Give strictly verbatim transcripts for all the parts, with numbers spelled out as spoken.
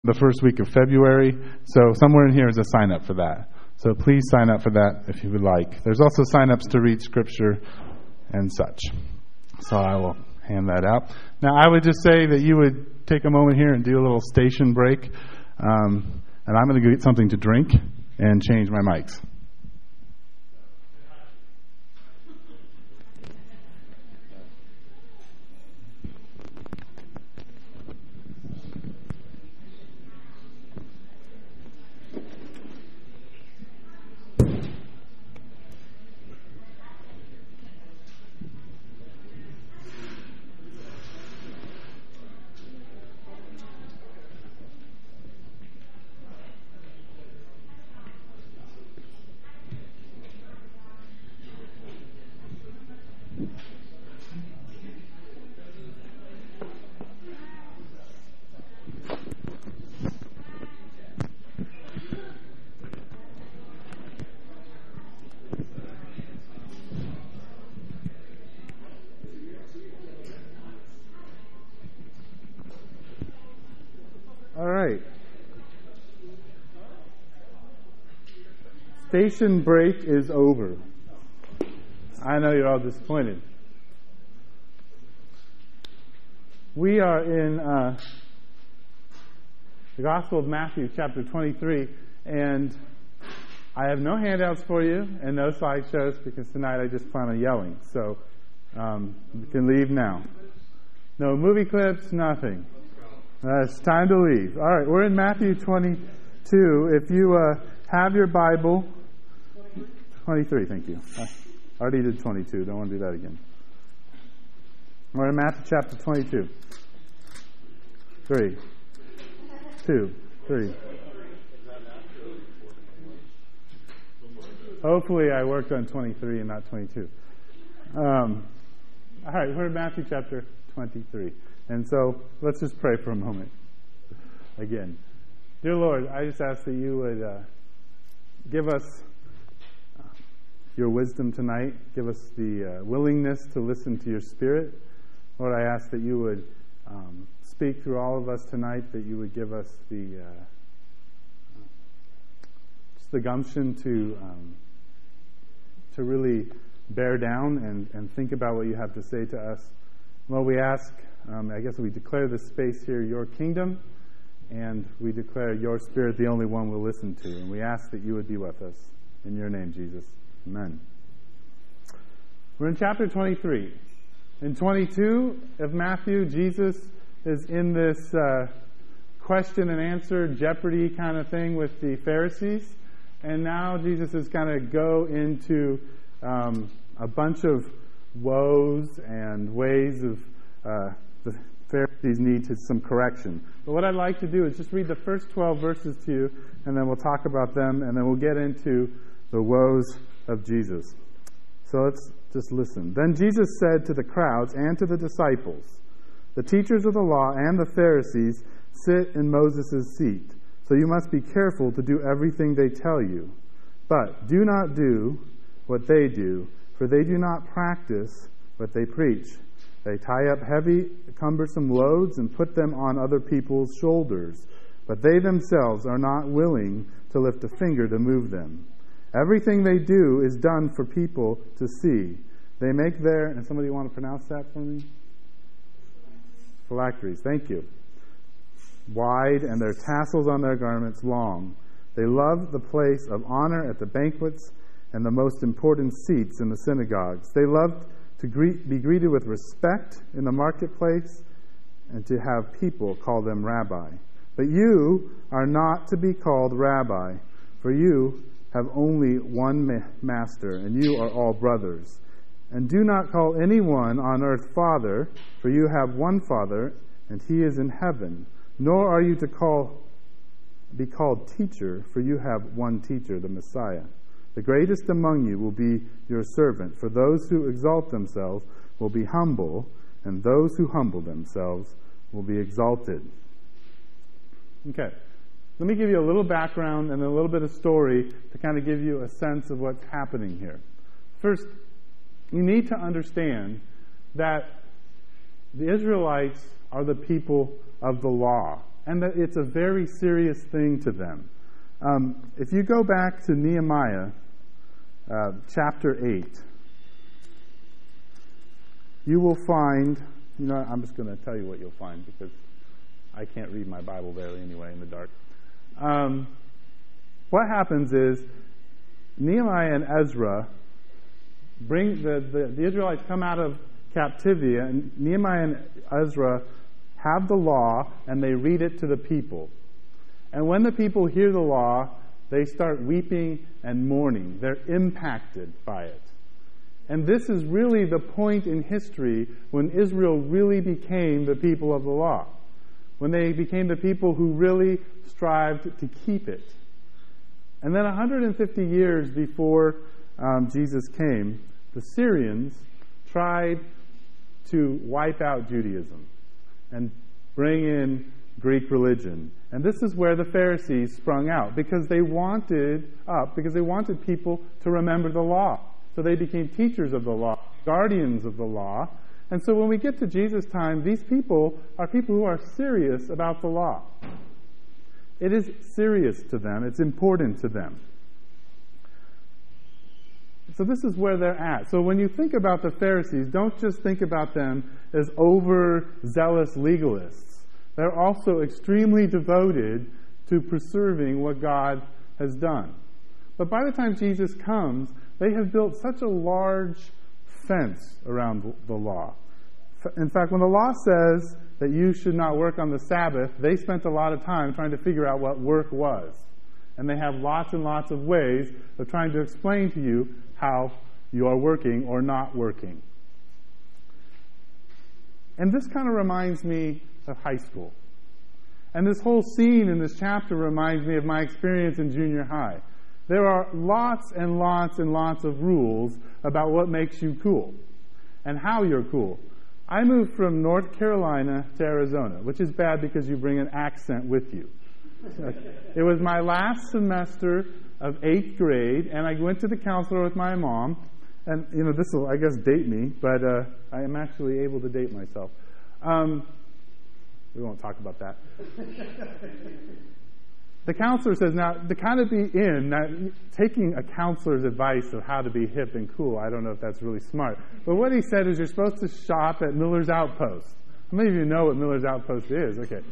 the first week of February. So somewhere in here is a sign up for that. So please sign up for that if you would like. There's also sign ups to read scripture and such. So I will hand that out. Now I would just say that you would take a moment here and do a little station break. Um, and I'm going to go get something to drink and change my mics. Station break is over. I know you're all disappointed. We are in uh, the Gospel of Matthew, chapter twenty-three, and I have no handouts for you and no slideshows because tonight I just plan on yelling. So um, you can leave now. No movie clips, nothing. Uh, it's time to leave. All right, we're in Matthew twenty-two. If you uh, have your Bible. twenty-three, thank you. I already did twenty-two. Don't want to do that again. We're in Matthew chapter twenty-two. Three. Two. Three. Hopefully I worked on twenty-three and not twenty-two. Um, all right, we're in Matthew chapter twenty-three. And so let's just pray for a moment. Again. Dear Lord, I just ask that you would uh, give us your wisdom tonight. Give us the uh, willingness to listen to your Spirit. Lord, I ask that you would um, speak through all of us tonight, that you would give us the uh, just the gumption to um, to really bear down and, and think about what you have to say to us. Lord, we ask, um, I guess we declare this space here your kingdom, and we declare your Spirit the only one we'll listen to. And we ask that you would be with us. In your name, Jesus. Amen. We're in chapter twenty-three. In twenty-two of Matthew, Jesus is in this uh, question and answer Jeopardy kind of thing with the Pharisees. And now Jesus is going to go into um, a bunch of woes and ways of uh, the Pharisees need to some correction. But what I'd like to do is just read the first twelve verses to you, and then we'll talk about them, and then we'll get into the woes of Jesus. So let's just listen. Then Jesus said to the crowds and to the disciples, "The teachers of the law and the Pharisees sit in Moses' seat, so you must be careful to do everything they tell you. But do not do what they do, for they do not practice what they preach. They tie up heavy, cumbersome loads and put them on other people's shoulders, but they themselves are not willing to lift a finger to move them. Everything they do is done for people to see. They make their," and somebody want to pronounce that for me? Phylacteries, thank you. "Wide, and their tassels on their garments long. They love the place of honor at the banquets and the most important seats in the synagogues. They love to greet, be greeted with respect in the marketplace and to have people call them rabbi. But you are not to be called rabbi, for you have only one ma- master, and you are all brothers. And do not call anyone on earth Father, for you have one Father, and he is in heaven. Nor are you to call be called teacher, for you have one teacher, the Messiah. The greatest among you will be your servant, for those who exalt themselves will be humble, and those who humble themselves will be exalted." Okay. Let me give you a little background and a little bit of story to kind of give you a sense of what's happening here. First, you need to understand that the Israelites are the people of the law. and that it's a very serious thing to them. Um, if you go back to Nehemiah uh, chapter eight, you will find, you know, I'm just going to tell you what you'll find because I can't read my Bible barely anyway in the dark. Um, what happens is Nehemiah and Ezra bring the, the, the Israelites come out of captivity, and Nehemiah and Ezra have the law and they read it to the people. And when the people hear the law, they start weeping and mourning. They're impacted by it. And this is really the point in history when Israel really became the people of the law. When they became the people who really strived to keep it. And then one hundred fifty years before um, Jesus came, the Syrians tried to wipe out Judaism and bring in Greek religion. And this is where the Pharisees sprung out, because they wanted up, because they wanted people to remember the law. So they became teachers of the law, guardians of the law. And so when we get to Jesus' time, these people are people who are serious about the law. It is serious to them. It's important to them. So this is where they're at. So when you think about the Pharisees, don't just think about them as overzealous legalists. They're also extremely devoted to preserving what God has done. But by the time Jesus comes, they have built such a large fence around the law. In fact, when the law says that you should not work on the Sabbath, they spent a lot of time trying to figure out what work was. And they have lots and lots of ways of trying to explain to you how you are working or not working. And this kind of reminds me of high school. And this whole scene in this chapter reminds me of my experience in junior high. There are lots and lots and lots of rules about what makes you cool and how you're cool. I moved from North Carolina to Arizona, which is bad because you bring an accent with you. So it was my last semester of eighth grade, and I went to the counselor with my mom. And, you know, this will, I guess, date me, but uh, I am actually able to date myself. Um, we won't talk about that. The counselor says, now, to kind of be in, now, taking a counselor's advice of how to be hip and cool, I don't know if that's really smart. But what he said is you're supposed to shop at Miller's Outpost. How many of you know what Miller's Outpost is? Okay.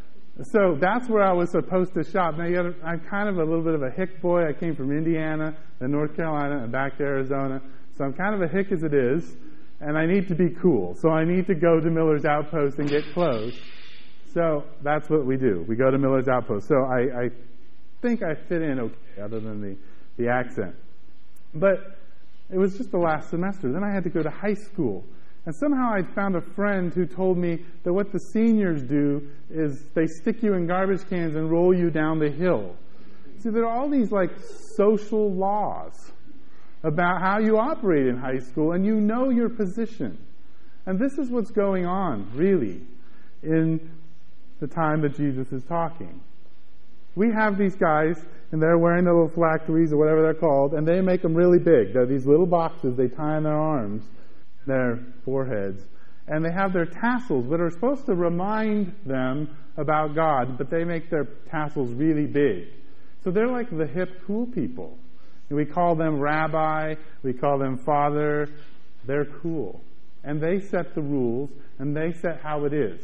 So that's where I was supposed to shop. Now, you gotta, I'm kind of a little bit of a hick boy. I came from Indiana, then North Carolina, and back to Arizona. So I'm kind of a hick as it is, and I need to be cool. So I need to go to Miller's Outpost and get clothes. So that's what we do. We go to Miller's Outpost. So I, I think I fit in okay, other than the, the accent. But it was just the last semester. Then I had to go to high school. And somehow I'd found a friend who told me that what the seniors do is they stick you in garbage cans and roll you down the hill. See, there are all these like social laws about how you operate in high school, and you know your position. And this is what's going on, really, in the time that Jesus is talking. We have these guys, and they're wearing the little phylacteries or whatever they're called, and they make them really big. They're these little boxes they tie on their arms, their foreheads, and they have their tassels that are supposed to remind them about God, but they make their tassels really big. So they're like the hip, cool people. And we call them rabbi, we call them father. They're cool. And they set the rules, and they set how it is.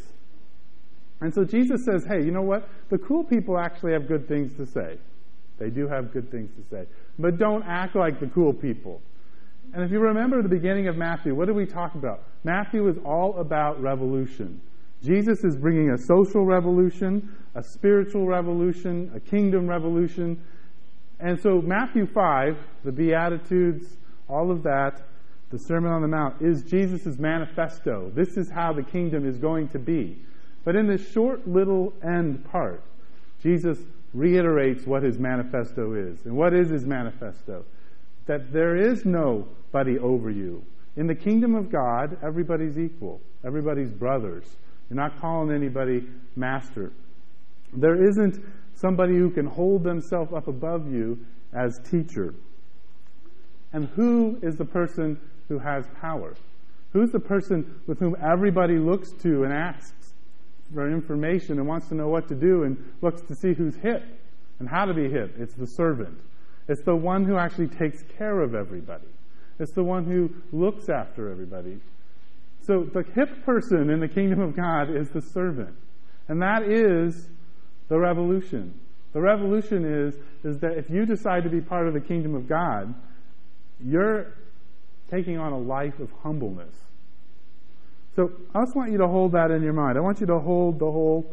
And so Jesus says, hey, you know what? The cool people actually have good things to say. They do have good things to say. But don't act like the cool people. And if you remember the beginning of Matthew, what did we talk about? Matthew is all about revolution. Jesus is bringing a social revolution, a spiritual revolution, a kingdom revolution. And so Matthew five, the Beatitudes, all of that, the Sermon on the Mount, is Jesus' manifesto. This is how the kingdom is going to be. But in this short little end part, Jesus reiterates what his manifesto is. And what is his manifesto? That there is nobody over you. In the kingdom of God, everybody's equal. Everybody's brothers. You're not calling anybody master. There isn't somebody who can hold themselves up above you as teacher. And who is the person who has power? Who's the person with whom everybody looks to and asks for information and wants to know what to do and looks to see who's hip and how to be hip. It's the servant. It's the one who actually takes care of everybody. It's the one who looks after everybody. So the hip person in the kingdom of God is the servant. And that is the revolution. The revolution is, is that if you decide to be part of the kingdom of God, you're taking on a life of humbleness. So I just want you to hold that in your mind. I want you to hold the whole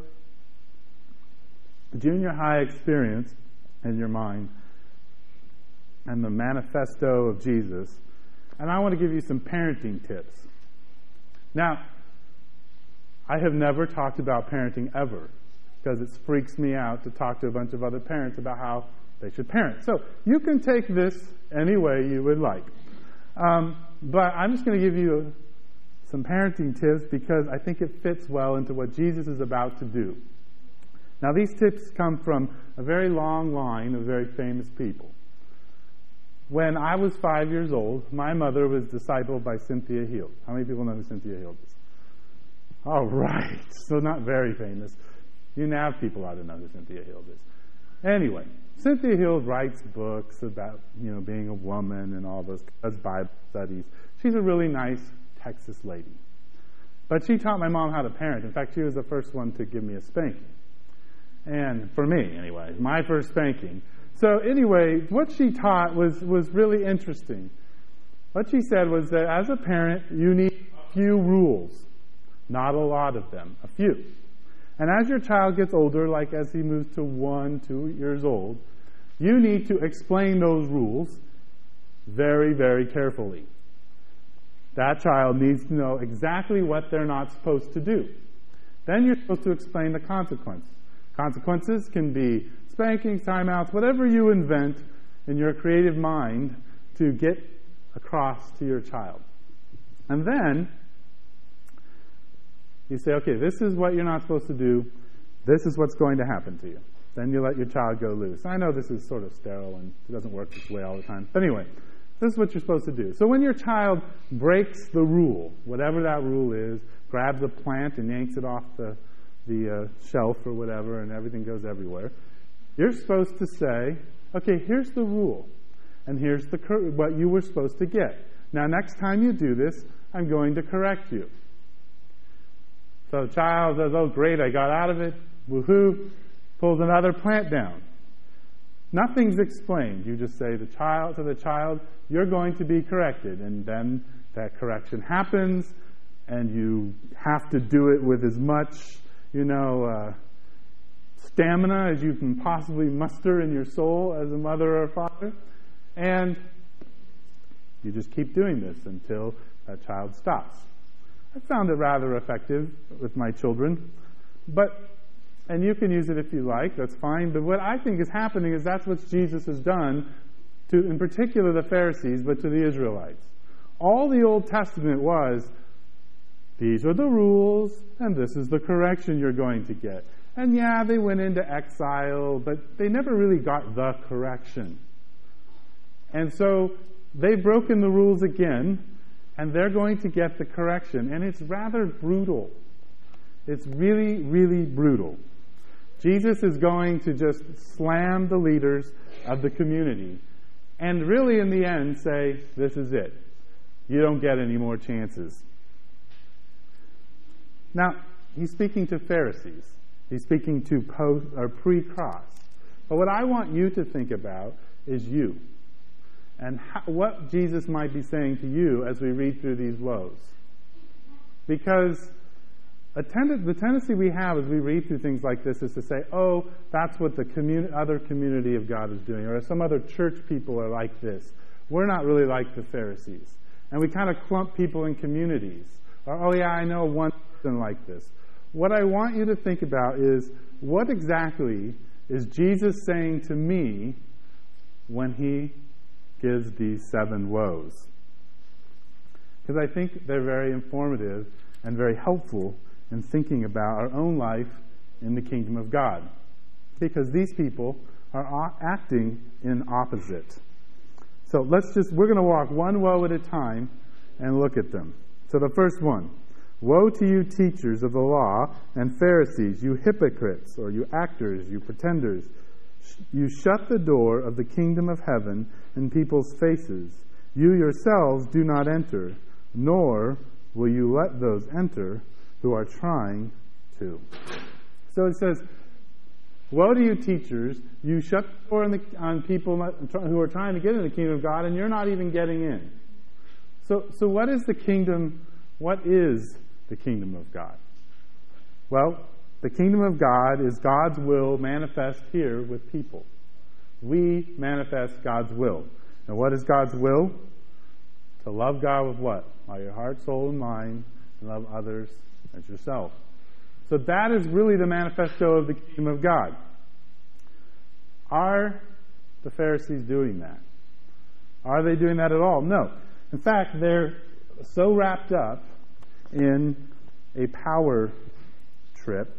junior high experience in your mind and the manifesto of Jesus. And I want to give you some parenting tips. Now, I have never talked about parenting ever because it freaks me out to talk to a bunch of other parents about how they should parent. So you can take this any way you would like. Um, but I'm just going to give you some parenting tips because I think it fits well into what Jesus is about to do. Now, these tips come from a very long line of very famous people. When I was five years old, my mother was discipled by Cynthia Hield. How many people know who Cynthia Hield is? All right. So not very famous. You now have people ought to know who Cynthia Hield is. Anyway, Cynthia Hield writes books about, you know, being a woman and all those, does Bible studies. She's a really nice Texas lady. But she taught my mom how to parent. In fact, she was the first one to give me a spanking. And for me, anyway, my first spanking. So anyway, what she taught was, was really interesting. What she said was that as a parent, you need a few rules. Not a lot of them, a few. And as your child gets older, like as he moves to one, two years old, you need to explain those rules very, very carefully. That child needs to know exactly what they're not supposed to do. Then you're supposed to explain the consequences. Consequences can be spankings, timeouts, whatever you invent in your creative mind to get across to your child. And then you say, okay, this is what you're not supposed to do. This is what's going to happen to you. Then you let your child go loose. I know this is sort of sterile and it doesn't work this way all the time. But anyway, this is what you're supposed to do. So when your child breaks the rule, whatever that rule is, grabs a plant and yanks it off the, the uh, shelf or whatever, and everything goes everywhere, you're supposed to say, okay, here's the rule. And here's the cor- what you were supposed to get. Now, next time you do this, I'm going to correct you. So the child says, oh, great, I got out of it. Woohoo. Pulls another plant down. Nothing's explained. You just say the child to the child, you're going to be corrected. And then that correction happens, and you have to do it with as much, you know, uh, stamina as you can possibly muster in your soul as a mother or a father. And you just keep doing this until that child stops. I found it rather effective with my children. But, and you can use it if you like, that's fine. But what I think is happening is that's what Jesus has done to, in particular, the Pharisees, but to the Israelites. All the Old Testament was, these are the rules, and this is the correction you're going to get. And yeah, they went into exile, but they never really got the correction. And so they've broken the rules again, and they're going to get the correction. And it's rather brutal. It's really, really brutal. Jesus is going to just slam the leaders of the community and really in the end say, this is it. You don't get any more chances. Now, he's speaking to Pharisees. He's speaking to post or pre-cross. But what I want you to think about is you. And how, what Jesus might be saying to you as we read through these woes. Because a tend- the tendency we have as we read through things like this is to say, oh, that's what the commun- other community of God is doing, or some other church people are like this. We're not really like the Pharisees. And we kind of clump people in communities. Or, oh yeah, I know one person like this. What I want you to think about is, what exactly is Jesus saying to me when he gives these seven woes? Because I think they're very informative and very helpful in thinking about our own life in the kingdom of God. Because these people are acting in opposite. So let's just, we're going to walk one woe at a time and look at them. So the first one, Woe to you, teachers of the law and Pharisees, you hypocrites, or you actors, you pretenders. You shut the door of the kingdom of heaven in people's faces. You yourselves do not enter, nor will you let those enter who are trying to. So it says, woe to you, teachers. You shut the door on, the, on people who are trying to get into the kingdom of God, and you're not even getting in. So, so what is the kingdom? What is the kingdom of God? Well, the kingdom of God is God's will manifest here with people. We manifest God's will. And what is God's will? To love God with what? All your heart, soul, and mind, and love others as yourself. So that is really the manifesto of the kingdom of God. Are the Pharisees doing that? Are they doing that at all? No. In fact, they're so wrapped up in a power trip.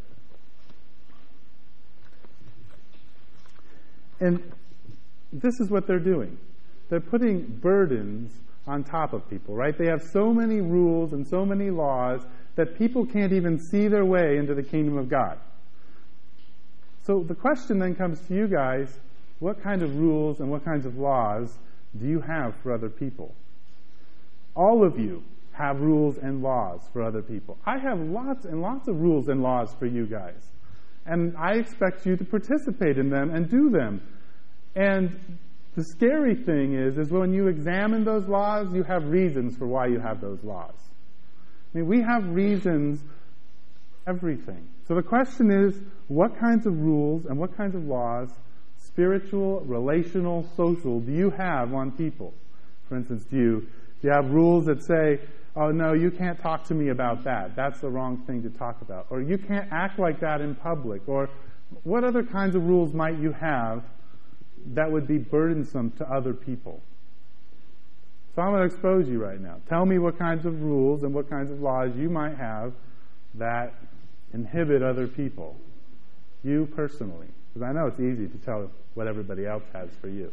And this is what they're doing. They're putting burdens on top of people, right? They have so many rules and so many laws that people can't even see their way into the kingdom of God. So the question then comes to you guys, what kind of rules and what kinds of laws do you have for other people? All of you have rules and laws for other people. I have lots and lots of rules and laws for you guys. And I expect you to participate in them and do them. And the scary thing is, is when you examine those laws, you have reasons for why you have those laws. I mean, we have reasons for everything. So the question is, what kinds of rules and what kinds of laws, spiritual, relational, social, do you have on people? For instance, do you, do you have rules that say, oh, no, you can't talk to me about that. That's the wrong thing to talk about. Or you can't act like that in public. Or what other kinds of rules might you have that would be burdensome to other people? So I'm going to expose you right now. Tell me what kinds of rules and what kinds of laws you might have that inhibit other people. You personally. Because I know it's easy to tell what everybody else has for you.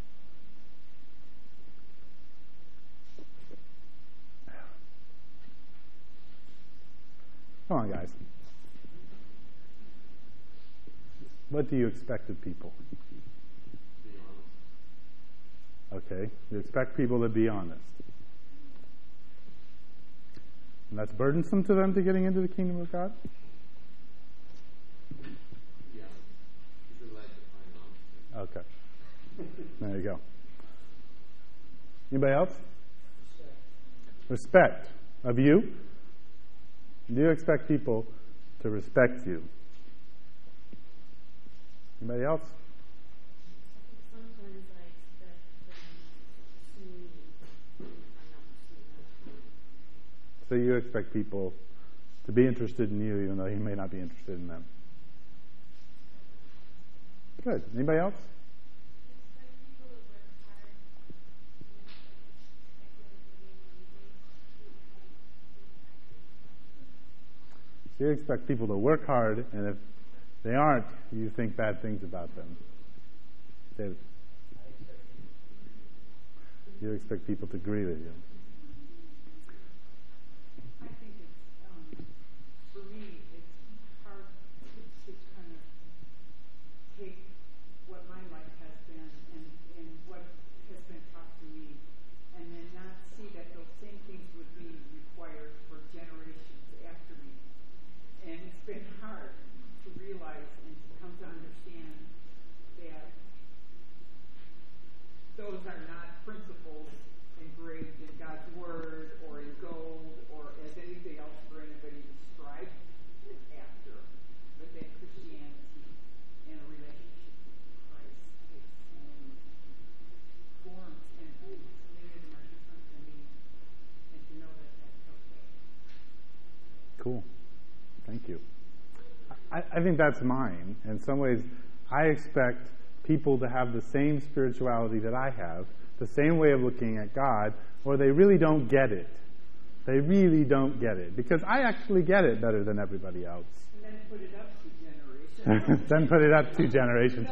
Come on, guys. What do you expect of people? Okay, you expect people to be honest. And that's burdensome to them to getting into the kingdom of God? Yeah. You should like to find Okay. There you go. Anybody else? Respect. Respect. Of you? Do you expect people to respect you? Anybody else? Sometimes I expect them to see me if I'm not seeing them. So you expect people to be interested in you even though you may not be interested in them. Good. Anybody else? So you expect people to work hard, and if they aren't, you think bad things about them. David? You expect people to agree with you. I think it's, um, for me, it's hard to kind of take what my life has been and, and what has been taught to me, and then not see that those same things would be required for generations after me. And it's been hard to realize and to come to understand that those are not principles engraved in God's Word or in gold or as anything else for anybody to strive after, but that Christianity and a relationship with Christ takes many forms, and many of them are different than me, and to know that that's okay. Cool. Thank you. I, I think that's mine. In some ways, I expect people to have the same spirituality that I have, the same way of looking at God, or they really don't get it. They really don't get it. Because I actually get it better than everybody else. And then put it up two generations. Then put it up two generations.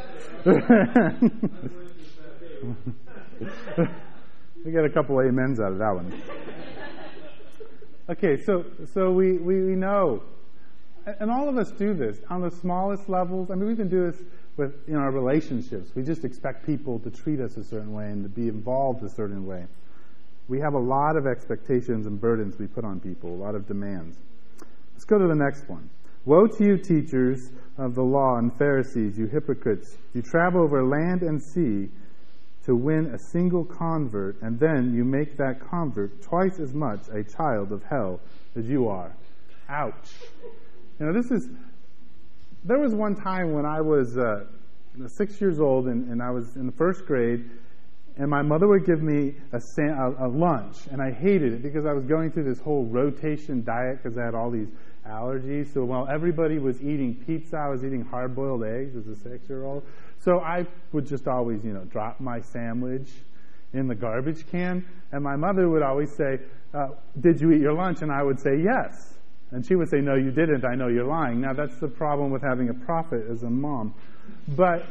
We get a couple amens out of that one. Okay, so so we, we, we know, and all of us do this on the smallest levels. I mean, we can do this with in our relationships. We just expect people to treat us a certain way and to be involved a certain way. We have a lot of expectations and burdens we put on people, a lot of demands. Let's go to the next one. Woe to you, teachers of the law and Pharisees, you hypocrites! You travel over land and sea to win a single convert, and then you make that convert twice as much a child of hell as you are. Ouch. You know, this is... There was one time when I was uh, six years old, and, and I was in the first grade, and my mother would give me a, a, a lunch, and I hated it because I was going through this whole rotation diet because I had all these allergies. So while everybody was eating pizza, I was eating hard-boiled eggs as a six-year-old. So I would just always, you know, drop my sandwich in the garbage can, and my mother would always say, uh, did you eat your lunch? And I would say, yes. And she would say, no, you didn't. I know you're lying. Now, that's the problem with having a prophet as a mom. But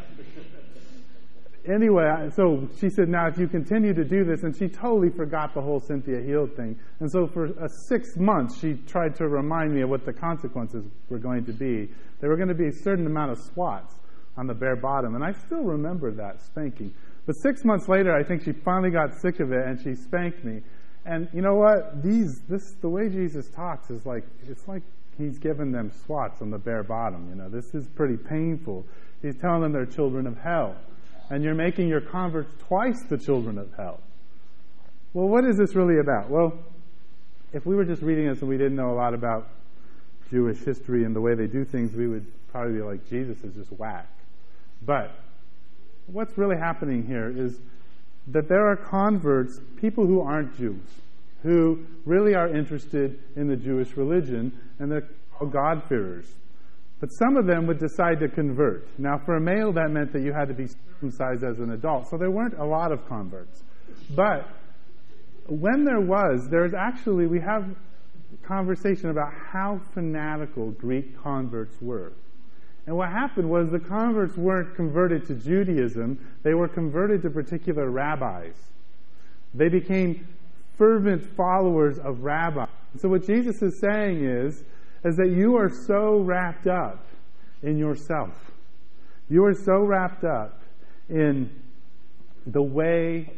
anyway, so she said, now, if you continue to do this, and she totally forgot the whole Cynthia Heald thing. And so for uh, six months, she tried to remind me of what the consequences were going to be. There were going to be a certain amount of swats on the bare bottom. And I still remember that spanking. But six months later, I think she finally got sick of it, and she spanked me. And you know what? These, this, the way Jesus talks is like, it's like he's giving them swats on the bare bottom. You know, this is pretty painful. He's telling them they're children of hell. And you're making your converts twice the children of hell. Well, what is this really about? Well, if we were just reading this and we didn't know a lot about Jewish history and the way they do things, we would probably be like, Jesus is just whack. But what's really happening here is that there are converts, people who aren't Jews, who really are interested in the Jewish religion, and they're God-fearers. But some of them would decide to convert. Now, for a male, that meant that you had to be circumcised as an adult, so there weren't a lot of converts. But when there was, there's actually, we have conversation about how fanatical Greek converts were. And what happened was the converts weren't converted to Judaism, they were converted to particular rabbis. They became fervent followers of rabbis. So what Jesus is saying is, is that you are so wrapped up in yourself. You are so wrapped up in the way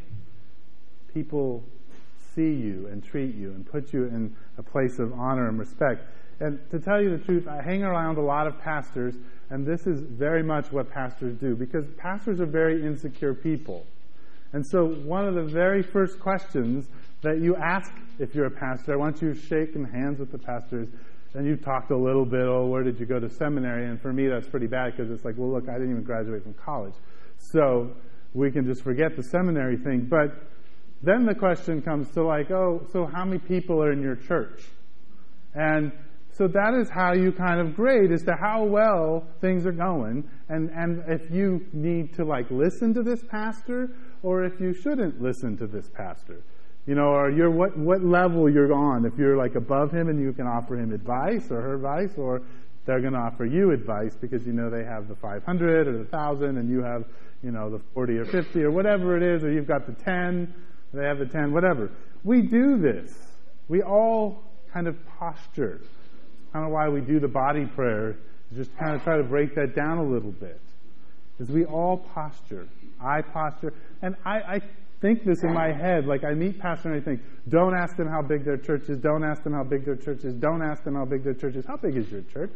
people see you and treat you and put you in a place of honor and respect. And to tell you the truth, I hang around a lot of pastors, and this is very much what pastors do, because pastors are very insecure people. And so one of the very first questions that you ask if you're a pastor, I want you shaking hands with the pastors, and you talked a little bit, oh, where did you go to seminary? And for me, that's pretty bad, because it's like, well, look, I didn't even graduate from college. So we can just forget the seminary thing. But then the question comes to like, oh, so how many people are in your church? And so that is how you kind of grade as to how well things are going, and, and if you need to like listen to this pastor, or if you shouldn't listen to this pastor. You know, or you're what, what level you're on. If you're like above him and you can offer him advice or her advice, or they're going to offer you advice because you know they have the five hundred or the one thousand and you have, you know, the forty or fifty or whatever it is, or you've got the ten, they have the ten, whatever. We do this. We all kind of posture. I don't know why we do the body prayer, just kind of try to break that down a little bit. Because we all posture. I posture. And I, I think this in my head, like I meet pastors and I think, don't ask them how big their church is, don't ask them how big their church is, don't ask them how big their church is. How big is your church?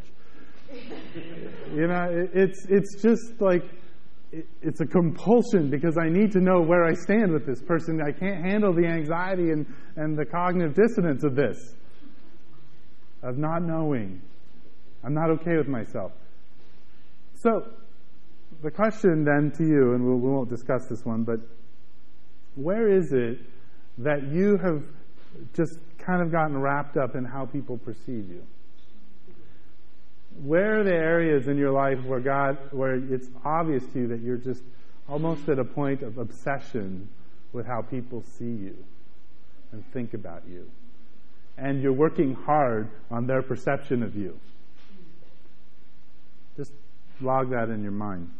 You know, it, it's it's just like, it, it's a compulsion because I need to know where I stand with this person. I can't handle the anxiety and, and the cognitive dissonance of this. Of not knowing. I'm not okay with myself. So, the question then to you, and we'll, we won't discuss this one, but where is it that you have just kind of gotten wrapped up in how people perceive you? Where are the areas in your life where God, where it's obvious to you that you're just almost at a point of obsession with how people see you and think about you? And you're working hard on their perception of you. Just log that in your mind.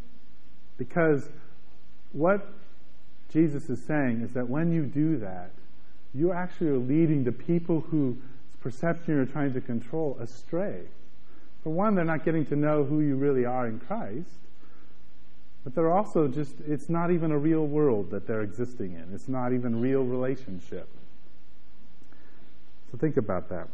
Because what Jesus is saying is that when you do that, you actually are leading the people whose perception you're trying to control astray. For one, they're not getting to know who you really are in Christ, but they're also just, it's not even a real world that they're existing in. It's not even real relationship. So think about that.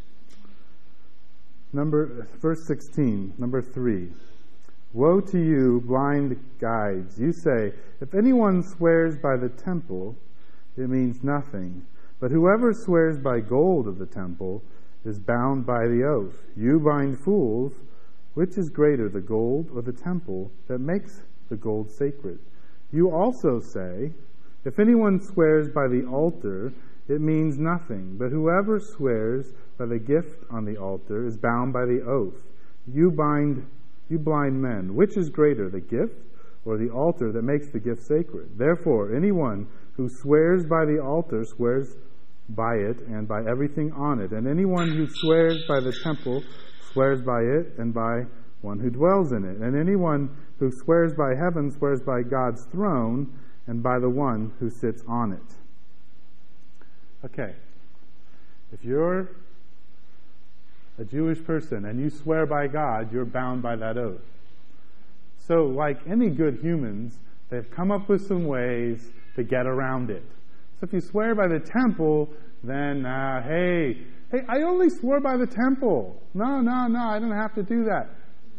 Number, verse sixteen, number three. Woe to you, blind guides! You say, if anyone swears by the temple, it means nothing. But whoever swears by gold of the temple is bound by the oath. You blind fools, which is greater, the gold or the temple that makes the gold sacred? You also say, if anyone swears by the altar, it means nothing. But whoever swears by the gift on the altar is bound by the oath. You bind You blind men, which is greater, the gift or the altar that makes the gift sacred? Therefore, anyone who swears by the altar swears by it and by everything on it. And anyone who swears by the temple swears by it and by one who dwells in it. And anyone who swears by heaven swears by God's throne and by the one who sits on it. Okay. If you're a Jewish person and you swear by God, you're bound by that oath. So, like any good humans, they've come up with some ways to get around it. So if you swear by the temple, then, uh, hey, hey, I only swore by the temple. No, no, no, I don't have to do that.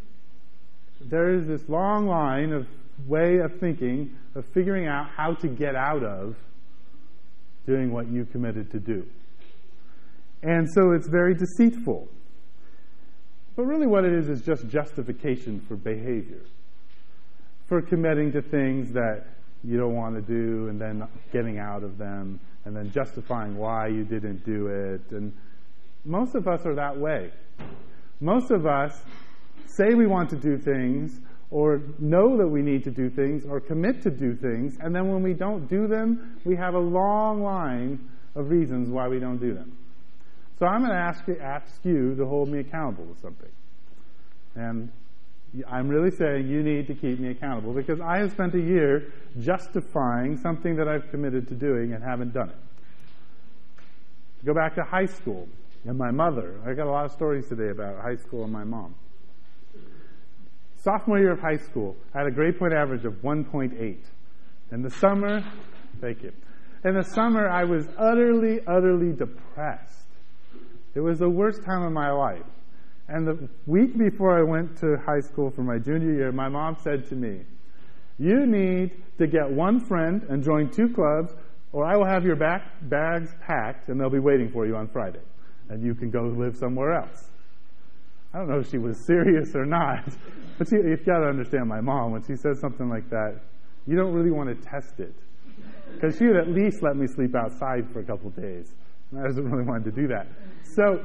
There is this long line of way of thinking, of figuring out how to get out of doing what you committed to do. And so it's very deceitful. But really what it is is just justification for behavior. For committing to things that you don't want to do and then getting out of them and then justifying why you didn't do it. And most of us are that way. Most of us say we want to do things or know that we need to do things or commit to do things, and then when we don't do them, we have a long line of reasons why we don't do them. So I'm going to ask you, ask you to hold me accountable to something. And I'm really saying you need to keep me accountable because I have spent a year justifying something that I've committed to doing and haven't done it. Go back to high school and my mother. I got a lot of stories today about high school and my mom. Sophomore year of high school, I had a grade point average of one point eight. In the summer, thank you. In the summer, I was utterly, utterly depressed. It was the worst time of my life. And the week before I went to high school for my junior year, my mom said to me, you need to get one friend and join two clubs, or I will have your back bags packed and they'll be waiting for you on Friday. And you can go live somewhere else. I don't know if she was serious or not, but she, you've got to understand my mom. When she says something like that, you don't really want to test it. Because she would at least let me sleep outside for a couple of days. And I didn't really want to do that. So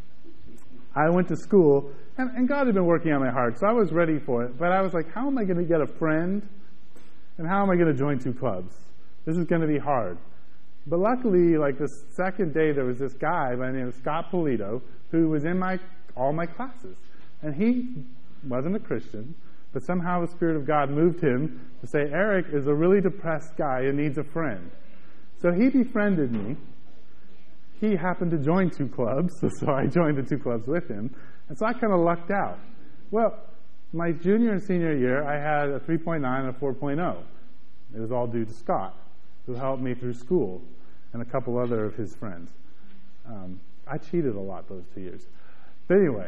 I went to school, and, and God had been working on my heart, so I was ready for it. But I was like, how am I going to get a friend? And how am I going to join two clubs? This is going to be hard. But luckily, like the second day, there was this guy by the name of Scott Polito who was in my all my classes. And he wasn't a Christian, but somehow the Spirit of God moved him to say, Eric is a really depressed guy and needs a friend. So he befriended me. He happened to join two clubs, so I joined the two clubs with him. And so I kind of lucked out. Well, my junior and senior year, I had a three point nine and a four point oh. It was all due to Scott, who helped me through school, and a couple other of his friends. Um, I cheated a lot those two years. But anyway,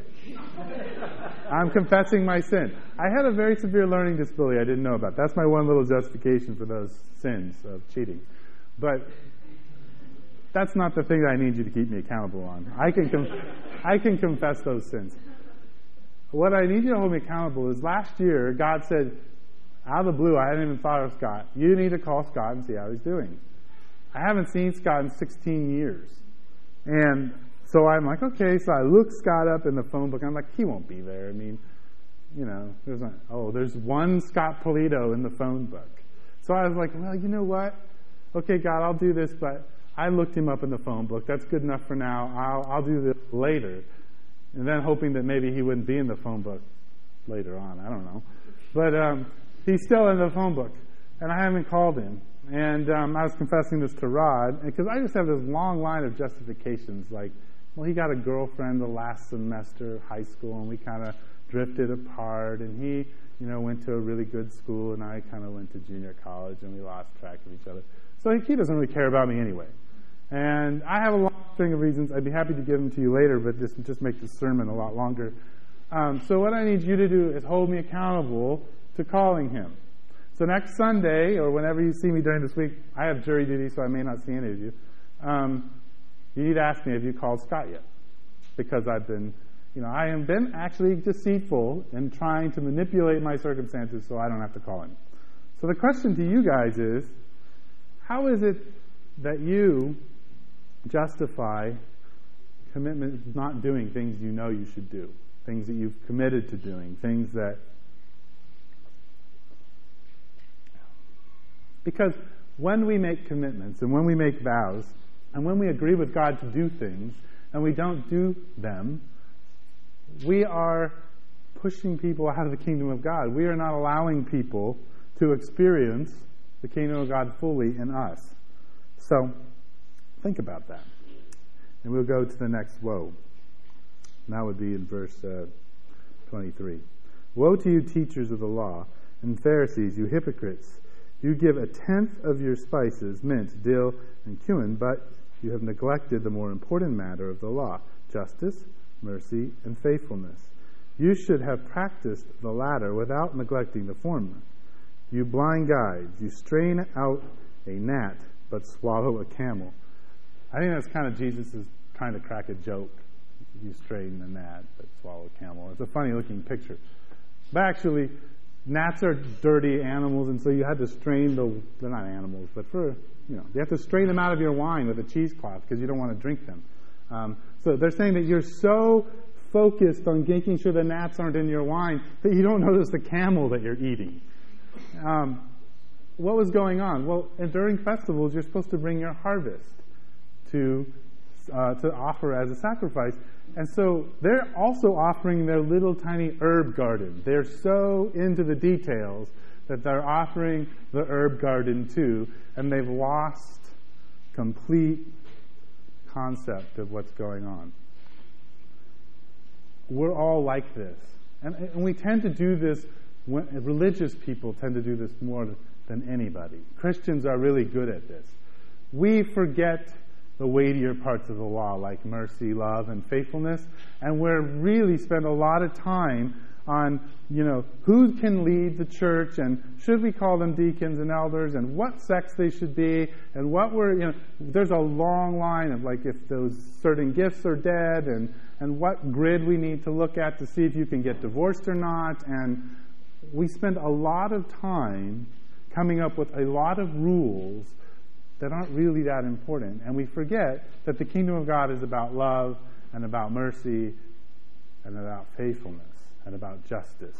I'm confessing my sin. I had a very severe learning disability I didn't know about. That's my one little justification for those sins of cheating. But that's not the thing that I need you to keep me accountable on. I can com- I can confess those sins. What I need you to hold me accountable is last year, God said, out of the blue, I hadn't even thought of Scott. You need to call Scott and see how he's doing. I haven't seen Scott in sixteen years. And so I'm like, okay, so I look Scott up in the phone book. I'm like, he won't be there. I mean, you know, there's not, oh, there's one Scott Polito in the phone book. So I was like, well, you know what? Okay, God, I'll do this, but I looked him up in the phone book. That's good enough for now. I'll, I'll do this later. And then hoping that maybe he wouldn't be in the phone book later on. I don't know. But um, he's still in the phone book. And I haven't called him. And um, I was confessing this to Rod, because I just have this long line of justifications, like, well, he got a girlfriend the last semester of high school, and we kind of drifted apart, and he, you know, went to a really good school, and I kind of went to junior college, and we lost track of each other. So he, he doesn't really care about me anyway. And I have a long string of reasons. I'd be happy to give them to you later, but this just make the sermon a lot longer. Um, so what I need you to do is hold me accountable to calling him. So next Sunday, or whenever you see me during this week, I have jury duty, so I may not see any of you. Um, you need to ask me, have you called Scott yet? Because I've been, you know, I have been actually deceitful in trying to manipulate my circumstances so I don't have to call him. So the question to you guys is, how is it that you justify commitment, not doing things you know you should do, things that you've committed to doing, things that... Because when we make commitments and when we make vows and when we agree with God to do things and we don't do them, we are pushing people out of the kingdom of God. We are not allowing people to experience the kingdom of God fully in us. So, think about that. And we'll go to the next woe. And that would be in verse uh, twenty-three. Woe to you, teachers of the law, and Pharisees, you hypocrites! You give a tenth of your spices, mint, dill, and cumin, but you have neglected the more important matter of the law, justice, mercy, and faithfulness. You should have practiced the latter without neglecting the former. You blind guides, you strain out a gnat, but swallow a camel. I think that's kind of Jesus is trying to crack a joke. You strain the gnat, but swallow a camel. It's a funny-looking picture. But actually, gnats are dirty animals, and so you had to strain the, they're not animals, but for, you know, you have to strain them out of your wine with a cheesecloth because you don't want to drink them. Um, so they're saying that you're so focused on making sure the gnats aren't in your wine that you don't notice the camel that you're eating. Um, what was going on? Well, and during festivals, you're supposed to bring your harvest to uh, to offer as a sacrifice. And so they're also offering their little tiny herb garden. They're so into the details that they're offering the herb garden too, and they've lost complete concept of what's going on. We're all like this. And, and we tend to do this, when, religious people tend to do this more than anybody. Christians are really good at this. We forget the weightier parts of the law, like mercy, love, and faithfulness, and we really spend a lot of time on, you know, who can lead the church, and should we call them deacons and elders, and what sex they should be, and what we're, you know, there's a long line of, like, if those certain gifts are dead, and, and what grid we need to look at to see if you can get divorced or not, and we spend a lot of time coming up with a lot of rules that aren't really that important. And we forget that the kingdom of God is about love and about mercy and about faithfulness and about justice.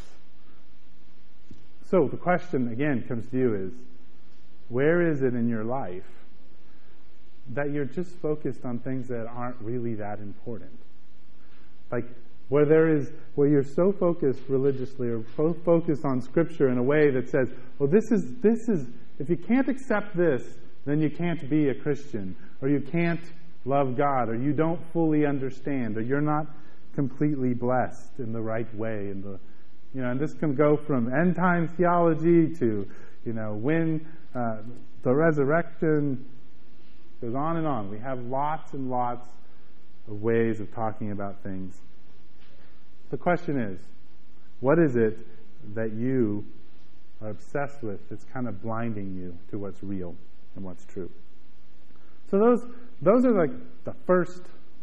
So the question, again, comes to you is, where is it in your life that you're just focused on things that aren't really that important? Like, where there is, where you're so focused religiously or so focused on Scripture in a way that says, well, this is, this is, if you can't accept this, then you can't be a Christian, or you can't love God, or you don't fully understand, or you're not completely blessed in the right way. In the, you know, and this can go from end time theology to, you know, when uh, the resurrection goes on and on. We have lots and lots of ways of talking about things. The question is, what is it that you are obsessed with that's kind of blinding you to what's real and what's true? So those those are like the first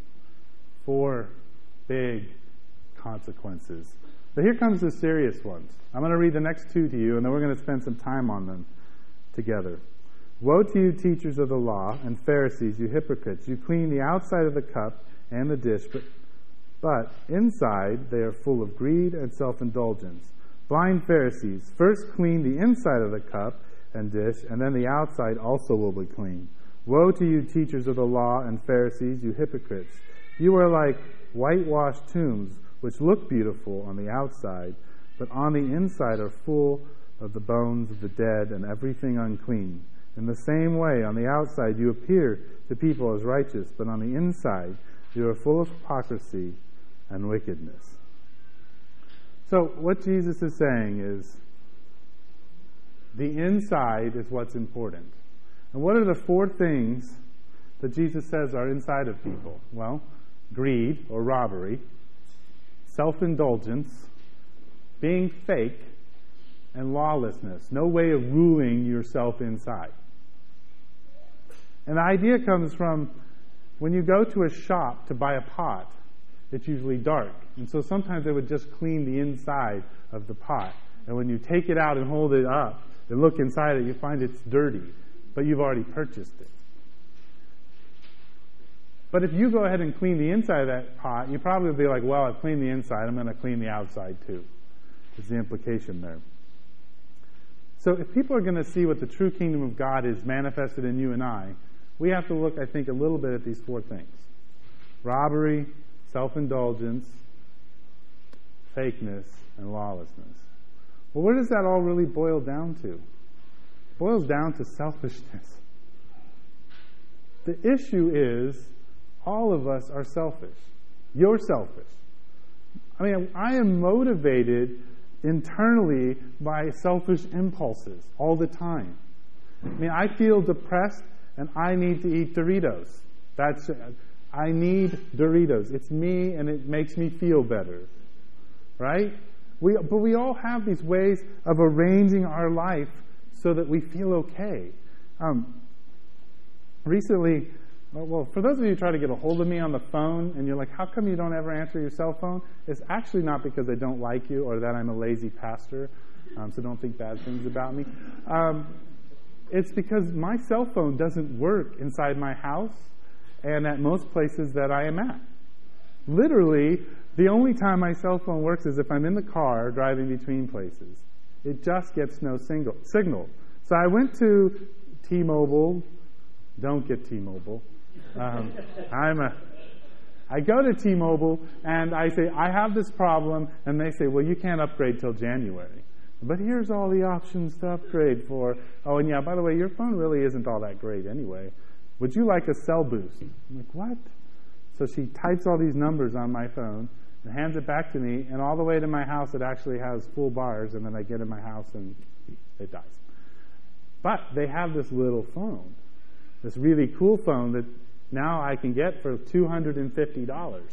four big consequences. But here comes the serious ones. I'm going to read the next two to you, and then we're going to spend some time on them together. Woe to you, teachers of the law and Pharisees, you hypocrites! You clean the outside of the cup and the dish, but, but inside they are full of greed and self-indulgence. Blind Pharisees, first clean the inside of the cup and dish, and then the outside also will be clean. Woe to you, teachers of the law and Pharisees, you hypocrites! You are like whitewashed tombs, which look beautiful on the outside, but on the inside are full of the bones of the dead and everything unclean. In the same way, on the outside you appear to people as righteous, but on the inside you are full of hypocrisy and wickedness. So what Jesus is saying is the inside is what's important. And what are the four things that Jesus says are inside of people? Well, greed or robbery, self-indulgence, being fake, and lawlessness. No way of ruling yourself inside. And the idea comes from when you go to a shop to buy a pot, it's usually dark. And so sometimes they would just clean the inside of the pot. And when you take it out and hold it up and look inside it, you find it's dirty, but you've already purchased it. But if you go ahead and clean the inside of that pot, you probably will be like, well, I've cleaned the inside, I'm going to clean the outside too. Is the implication there. So if people are going to see what the true kingdom of God is manifested in you and I, we have to look, I think, a little bit at these four things. Robbery, self-indulgence, fakeness, and lawlessness. Well, where does that all really boil down to? It boils down to selfishness. The issue is all of us are selfish. You're selfish. I mean, I am motivated internally by selfish impulses all the time. I mean, I feel depressed and I need to eat Doritos. That's I need Doritos. It's me and it makes me feel better. Right? We, but we all have these ways of arranging our life so that we feel okay. Um, recently, well, for those of you who try to get a hold of me on the phone and you're like, how come you don't ever answer your cell phone? It's actually not because I don't like you or that I'm a lazy pastor, um, so don't think bad things about me. Um, it's because my cell phone doesn't work inside my house and at most places that I am at. Literally, the only time my cell phone works is if I'm in the car driving between places. It just gets no single, signal. So I went to T-Mobile. Don't get T-Mobile. Um, I'm a. I go to T-Mobile and I say, I have this problem, and they say, well, you can't upgrade till January. But here's all the options to upgrade for. Oh, and yeah, by the way, your phone really isn't all that great anyway. Would you like a cell boost? I'm like, what? So she types all these numbers on my phone and hands it back to me, and all the way to my house it actually has full bars, and then I get in my house and it dies. But they have this little phone, this really cool phone that now I can get for two hundred fifty dollars.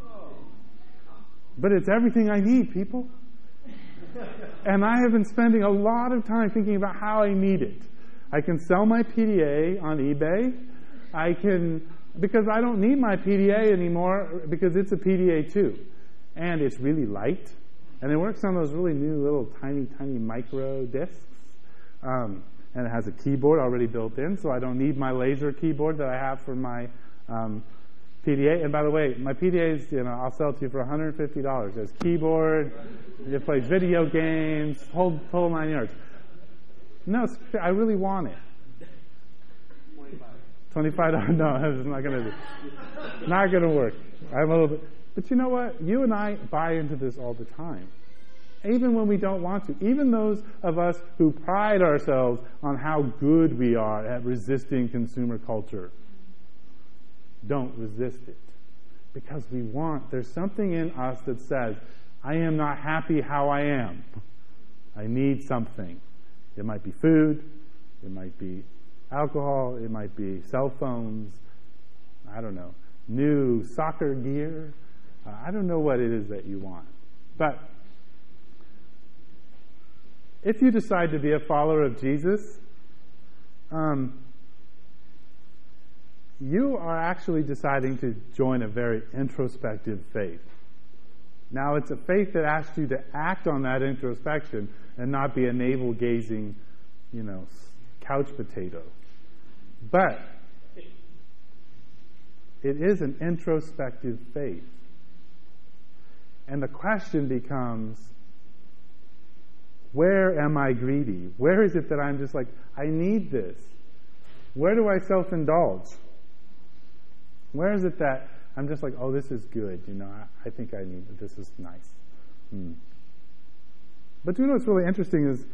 But it's everything I need, people. And I have been spending a lot of time thinking about how I need it. I can sell my P D A on eBay. I can, because I don't need my P D A anymore because it's a P D A too. And it's really light. And it works on those really new little tiny, tiny micro discs. Um, and it has a keyboard already built in, so I don't need my laser keyboard that I have for my um, P D A. And by the way, my P D As, you know, I'll sell it to you for one hundred fifty dollars. There's keyboard, it plays video games, whole, whole nine yards. No, I really want it. twenty-five dollars. No, it's not going to do. Not going to work. I'm a little bit. But you know what? You and I buy into this all the time. Even when we don't want to. Even those of us who pride ourselves on how good we are at resisting consumer culture don't resist it. Because we want, there's something in us that says, I am not happy how I am. I need something. It might be food. It might be alcohol. It might be cell phones. I don't know. New soccer gear. Uh, I don't know what it is that you want. But if you decide to be a follower of Jesus, um, you are actually deciding to join a very introspective faith. Now, it's a faith that asks you to act on that introspection and not be a navel-gazing, you know, couch potato. But it is an introspective faith. And the question becomes, where am I greedy? Where is it that I'm just like, I need this? Where do I self-indulge? Where is it that I'm just like, oh, this is good, you know, I, I think I need it. This is nice. Hmm. But you know what's really interesting is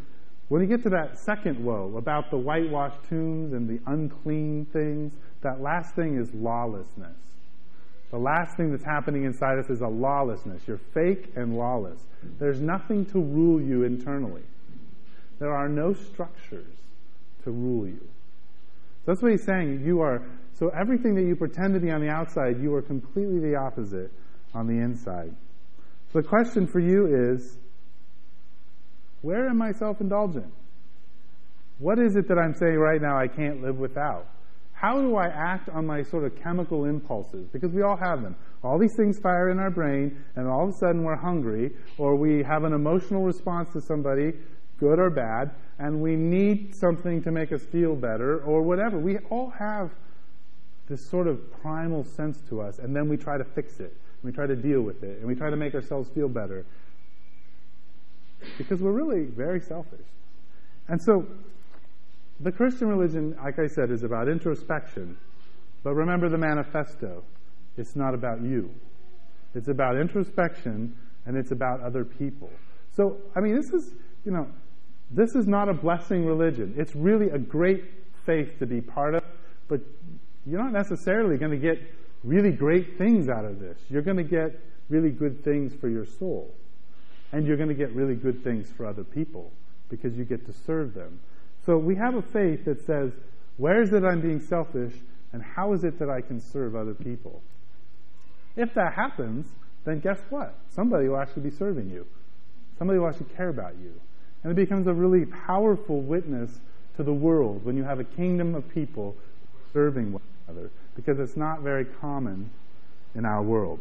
When you get to that second woe about the whitewashed tombs and the unclean things, that last thing is lawlessness. The last thing that's happening inside us is a lawlessness. You're fake and lawless. There's nothing to rule you internally. There are no structures to rule you. So that's what he's saying. You are, so everything that you pretend to be on the outside, you are completely the opposite on the inside. So the question for you is, where am I self-indulgent? What is it that I'm saying right now I can't live without? How do I act on my sort of chemical impulses? Because we all have them. All these things fire in our brain, and all of a sudden we're hungry, or we have an emotional response to somebody, good or bad, and we need something to make us feel better, or whatever. We all have this sort of primal sense to us, and then we try to fix it. We try to deal with it, and we try to make ourselves feel better. Because we're really very selfish. And so, the Christian religion, like I said, is about introspection. But remember the manifesto. It's not about you. It's about introspection, and it's about other people. So, I mean, this is, you know, this is not a blessing religion. It's really a great faith to be part of, but you're not necessarily going to get really great things out of this. You're going to get really good things for your soul. And you're going to get really good things for other people because you get to serve them. So we have a faith that says, where is it I'm being selfish, and how is it that I can serve other people? If that happens, then guess what? Somebody will actually be serving you. Somebody will actually care about you. And it becomes a really powerful witness to the world when you have a kingdom of people serving one another, because it's not very common in our world.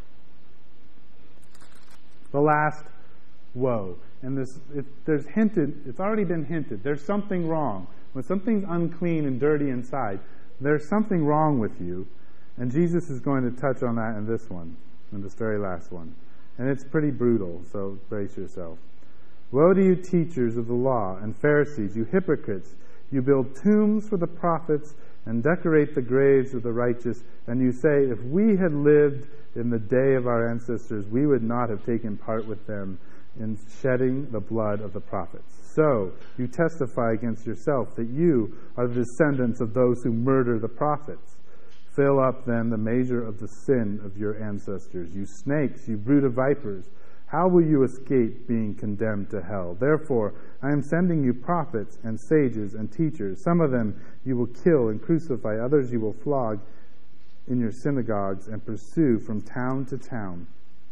The last woe. And this, it, there's hinted, it's already been hinted, there's something wrong. When something's unclean and dirty inside, there's something wrong with you. And Jesus is going to touch on that in this one, in this very last one. And it's pretty brutal, so brace yourself. Woe to you, teachers of the law and Pharisees, you hypocrites! You build tombs for the prophets and decorate the graves of the righteous, and you say, if we had lived in the day of our ancestors, we would not have taken part with them in shedding the blood of the prophets. So you testify against yourself that you are the descendants of those who murder the prophets. Fill up then the measure of the sin of your ancestors. You snakes, you brood of vipers, how will you escape being condemned to hell? Therefore, I am sending you prophets and sages and teachers. Some of them you will kill and crucify, others you will flog in your synagogues and pursue from town to town.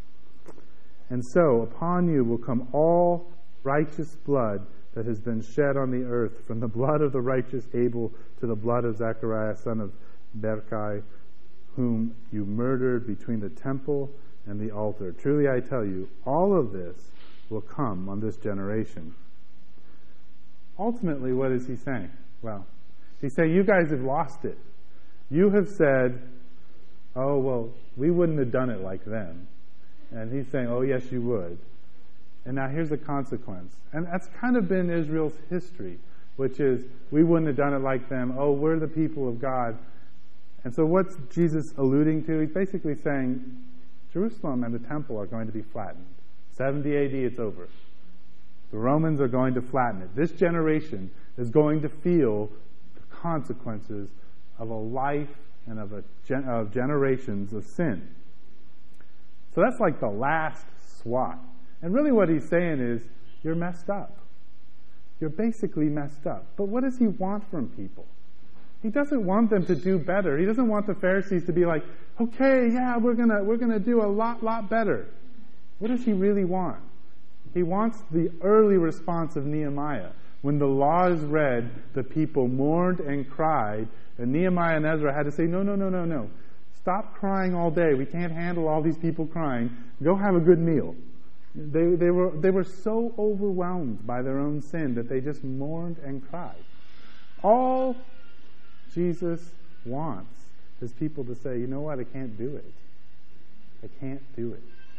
And so upon you will come all righteous blood that has been shed on the earth, from the blood of the righteous Abel to the blood of Zechariah, son of Berechiah, whom you murdered between the temple and the altar. Truly I tell you, all of this will come on this generation. Ultimately, what is he saying? Well, he's saying, you guys have lost it. You have said, oh, well, we wouldn't have done it like them. And he's saying, oh, yes, you would. And now here's the consequence. And that's kind of been Israel's history, which is, we wouldn't have done it like them. Oh, we're the people of God. And so what's Jesus alluding to? He's basically saying, Jerusalem and the temple are going to be flattened. seventy A D, it's over. The Romans are going to flatten it. This generation is going to feel the consequences of a life and of, a gen- of generations of sin. So that's like the last swat. And really what he's saying is, you're messed up. You're basically messed up. But what does he want from people? He doesn't want them to do better. He doesn't want the Pharisees to be like, okay, yeah, we're gonna we're gonna do a lot, lot better. What does he really want? He wants the early response of Nehemiah. When the law is read, the people mourned and cried, and Nehemiah and Ezra had to say, no, no, no, no, no. Stop crying all day. We can't handle all these people crying. Go have a good meal. They they were they were so overwhelmed by their own sin that they just mourned and cried. All Jesus wants his people to say, you know what, I can't do it. I can't do it.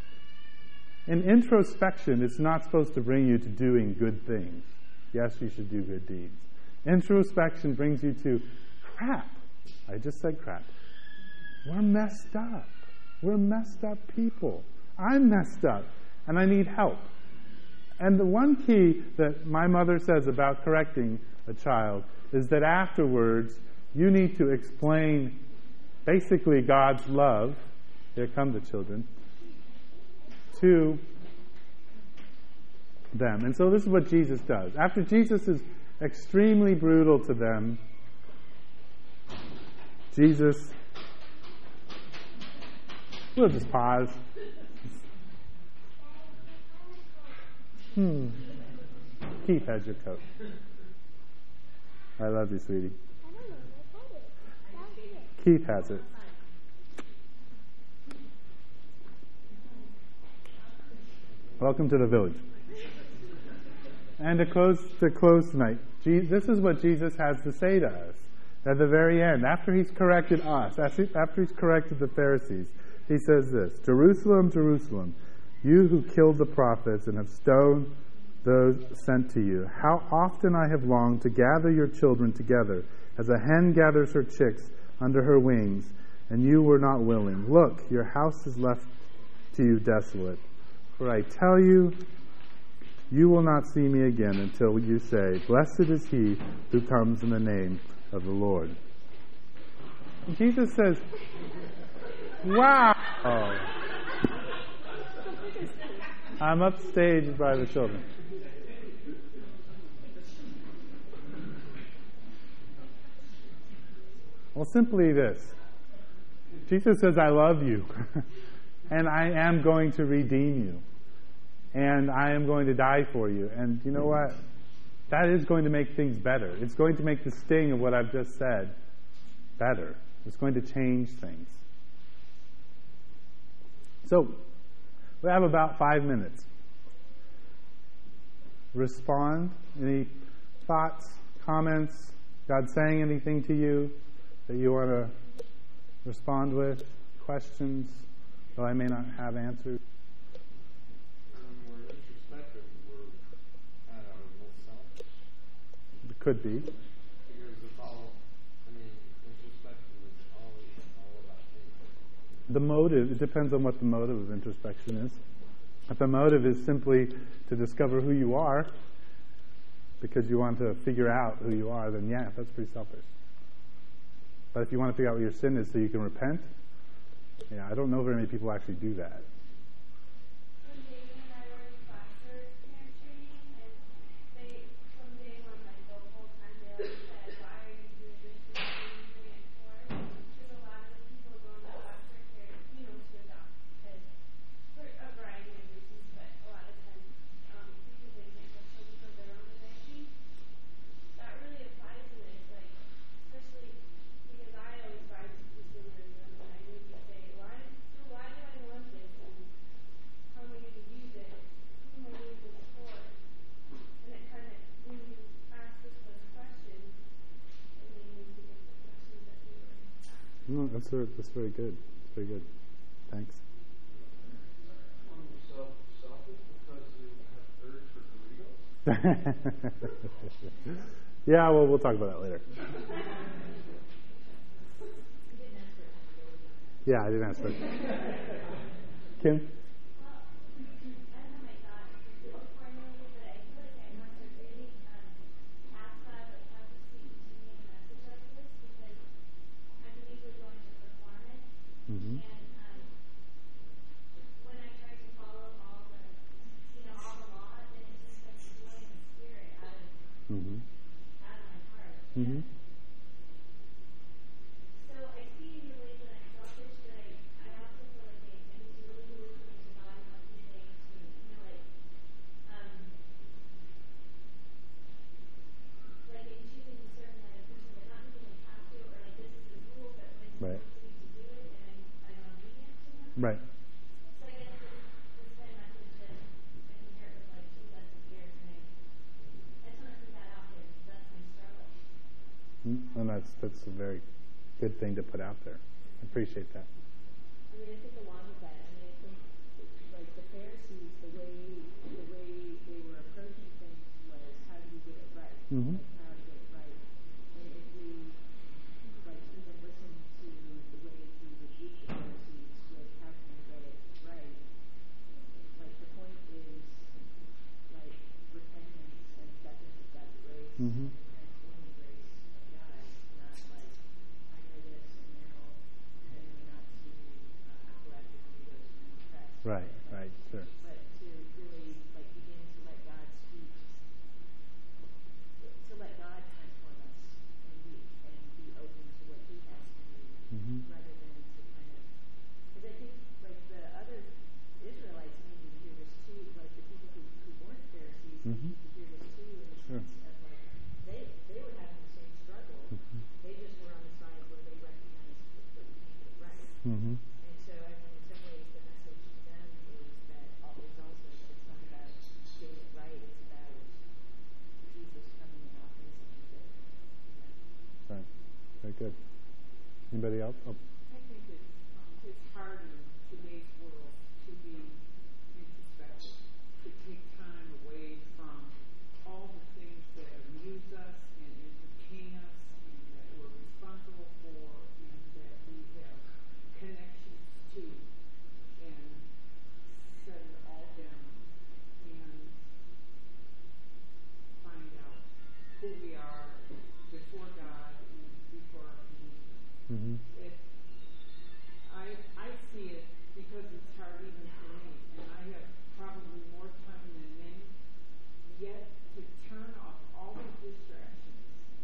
In introspection, it's not supposed to bring you to doing good things. Yes, you should do good deeds. Introspection brings you to crap. I just said crap. We're messed up. We're messed up people. I'm messed up, and I need help. And the one key that my mother says about correcting a child is that afterwards you need to explain basically God's love, here come the children, to them. And so this is what Jesus does. After Jesus is extremely brutal to them, Jesus, we'll just pause. Hmm. Keith has your coat. I love you, sweetie. Keith has it. Welcome to the village. And to close to close tonight, this is what Jesus has to say to us at the very end. After he's corrected us, after he's corrected the Pharisees, he says this: Jerusalem, Jerusalem, you who killed the prophets and have stoned those sent to you, how often I have longed to gather your children together, as a hen gathers her chicks under her wings, and you were not willing. Look, your house is left to you desolate. For I tell you, you will not see me again until you say, Blessed is he who comes in the name of the Lord. And Jesus says, wow! I'm upstaged by the children. Well, simply this. Jesus says, I love you. And I am going to redeem you. And I am going to die for you. And you know what? That is going to make things better. It's going to make the sting of what I've just said better. It's going to change things. So, we have about five minutes. Respond. Any thoughts, comments? God saying anything to you that you want to respond with? Questions that I may not have answered? When we're introspective, we're kind of most selfish. It could be. Because it's all, I mean, introspection is always all about things. The motive, it depends on what the motive of introspection is. If the motive is simply to discover who you are, because you want to figure out who you are, then yeah, that's pretty selfish. But if you want to figure out what your sin is so you can repent, yeah, I don't know very many people actually do that. When David and I were in foster parent training, and they, from day one, like the whole time, they always said, why are you doing this? Why are you doing it for? Because a lot of the people go into foster care, you know, to adopt kids for a variety of reasons, but a lot of times, um, because they can't have children of their own eventually. That really applies to this, like, especially because I always try to consumers, and I need to say, why, so why do I want this, and how am I going to use it, who am I doing this for? And it kind of, when you ask us those questions, it made me think of the questions that we were asking. No, that's very, that's very good. That's very good. Thanks. Calling yourself selfish because you have urge for Doritos? Yeah, well, we'll talk about that later. Yeah, I didn't ask for it. Kim? Mm-hmm. Mm-hmm. Mm-hmm. So I see in the ways that I'm selfish, but I, I also feel like I, I need to really listen to God and what He's saying to me. You know, like, um, like in choosing a certain line of preaching, but not because I have to, or like this is the rule, but when He Right. wants me to do it, and I'm, I'm obedient to Him. Right. So I guess this, this kind of message that I compare it with like two sets of ears, and I, I just want to put that out there because that's my struggle. Mm, And that's that's a very good thing to put out there. I appreciate that. I mean, I think along with that, I mean, I think like the Pharisees, the way the way they were approaching things was how do you get it right? Mm-hmm. Like how to get it right. And if we like even listen to the way he rebuked the Pharisees with how can I get it right, like the point is like Mm-hmm. transforming grace of God, not like I know this and now telling me not to uh, go after the Holy Ghost and impress. Right, but, right, sure. But to really like begin to let God speak, to let God transform us and be and be open to what He has to do, Mm-hmm. rather than to kind of because I think like the other Israelites needed to hear this too, like the people who, who weren't Pharisees Mhm. needed to hear this too, in the Sure. sense of like they they were having the same struggle. Mhm. They just were on the side where they recognized that that we can't get right. Mm-hmm. And so I mean, in some ways, the message to them is that al- is also that it's not about getting it right; it's about Jesus coming and offering something good. You know? Right. Very good. Anybody else? Oh. I think it's, um, it's hard in today's world to be introspective, to take time away from all the things that amuse us and entertain us and that we're responsible for and that we have connections to, and set it all down and find out who we are before God and before our community. Mm-hmm. It, I, I see it because it's hard even for me, and I have probably more time than many, yet to turn off all the distractions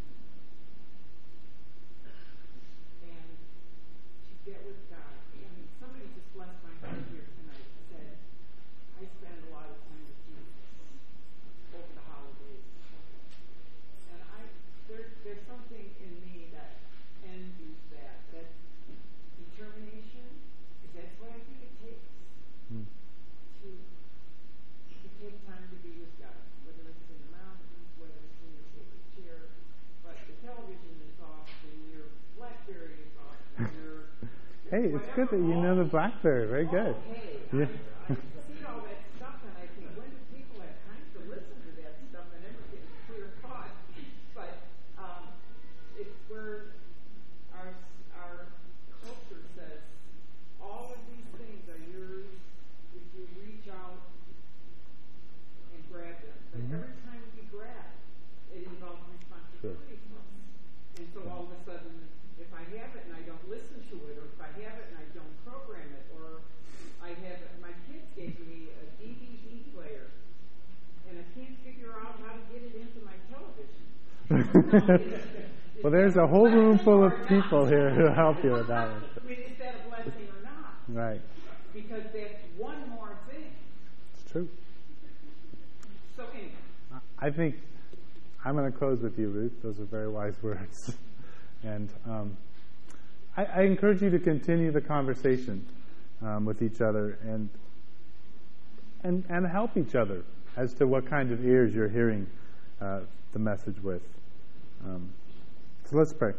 and to get with God. I mean, somebody just blessed my heart here tonight and said, I spend a lot of time with Jesus over the holidays. And I, there, there's something in me that envies that, that determination, because that's what I think it takes Mm. to, to take time to be with God, whether it's in the mountains, whether it's in your favorite chair, but the television is off and your BlackBerry is off and your Hey, it's good that you know the BlackBerry. Very good. Oh, hey, Yeah. I, I see all that stuff and I think, when do people have time to listen to that stuff and ever get a clear thought? But um, it's where our our culture says all of these things are yours if you reach out and grab them. But Mhm. every time we grab, it involves responsibility for us. And so all of a sudden, if I have it and I don't listen to it, or if I have it and I don't program it, or I have it, my kids gave me a D V D player, and I can't figure out how to get it into my television. Well, there's a whole room full of people here who help you with that one. I mean, is that a blessing or not? Right. Because that's one more thing. It's true. So anyway. I think I'm going to close with you, Ruth. Those are very wise words. And um, I, I encourage you to continue the conversation um, with each other and, and and help each other as to what kind of ears you're hearing uh, the message with. Um, so let's pray.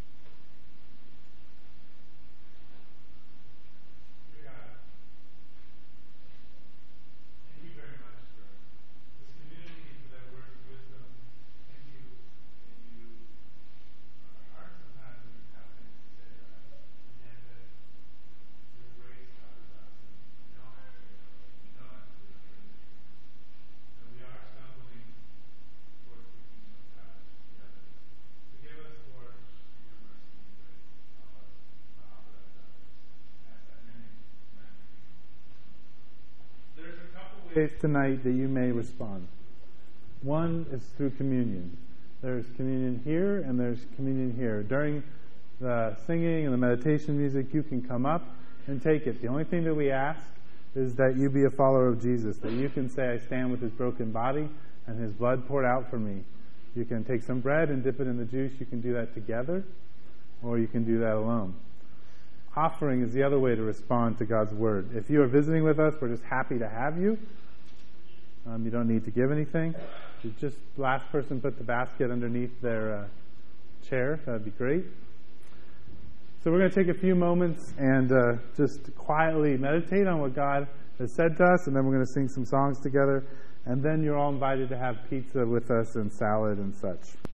Ways tonight that you may respond. One is through communion. There's communion here and there's communion here. During the singing and the meditation music, you can come up and take it. The only thing that we ask is that you be a follower of Jesus, that you can say, I stand with his broken body and his blood poured out for me. You can take some bread and dip it in the juice. You can do that together, or you can do that alone. Offering is the other way to respond to God's word. If you are visiting with us, we're just happy to have you. Um, you don't need to give anything. You just last person put the basket underneath their uh, chair. That would be great. So we're going to take a few moments and uh, just quietly meditate on what God has said to us, and then we're going to sing some songs together. And then you're all invited to have pizza with us and salad and such.